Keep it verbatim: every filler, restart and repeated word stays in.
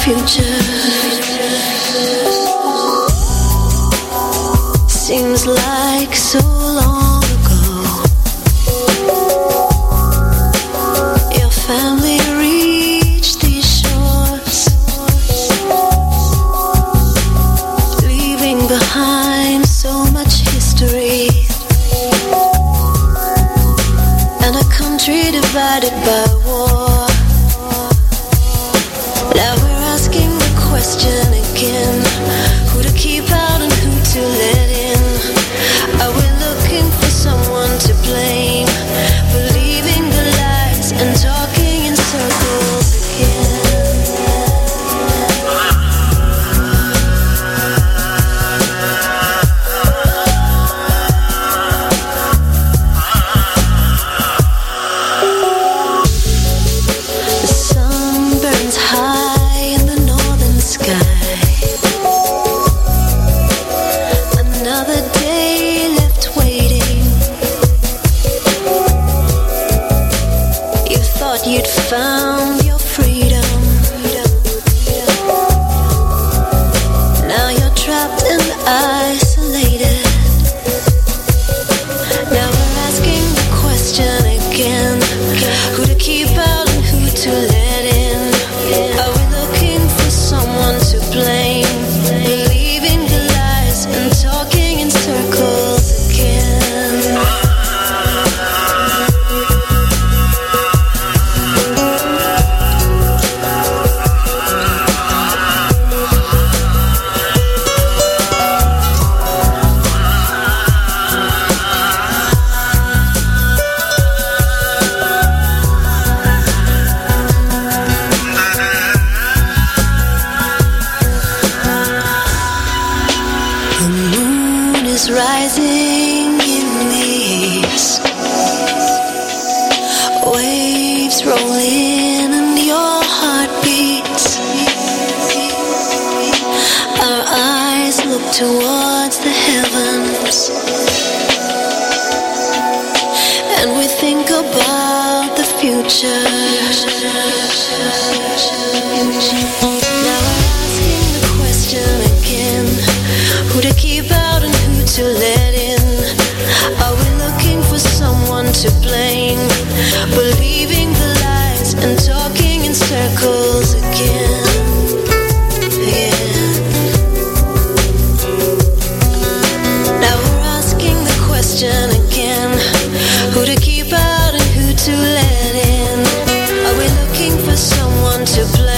future. Seems like so long ago. Your family reached these shores, leaving behind so much history, and a country divided by war. Now we're asking the question again, who to keep out and who to let in. Are we looking for someone to blame, believing the lies and talking in circles again? The sun burns high in the northern sky. Another day left waiting. You thought you'd found your freedom. Now you're trapped and isolated. Now we're asking the question again, who to keep out and who to let in. Are we looking for someone to blame, believing the lies and talking in circles again? The moon is rising in the east. Waves roll in and your heart beats. Our eyes look towards the heavens, and we think about the future. Now we're asking the question again, who to keep out and who to let in. Are we looking for someone to blame, believing the lies and talking in circles again? Again. Now we're asking the question again, who to keep out and who to let in. Are we looking for someone to blame?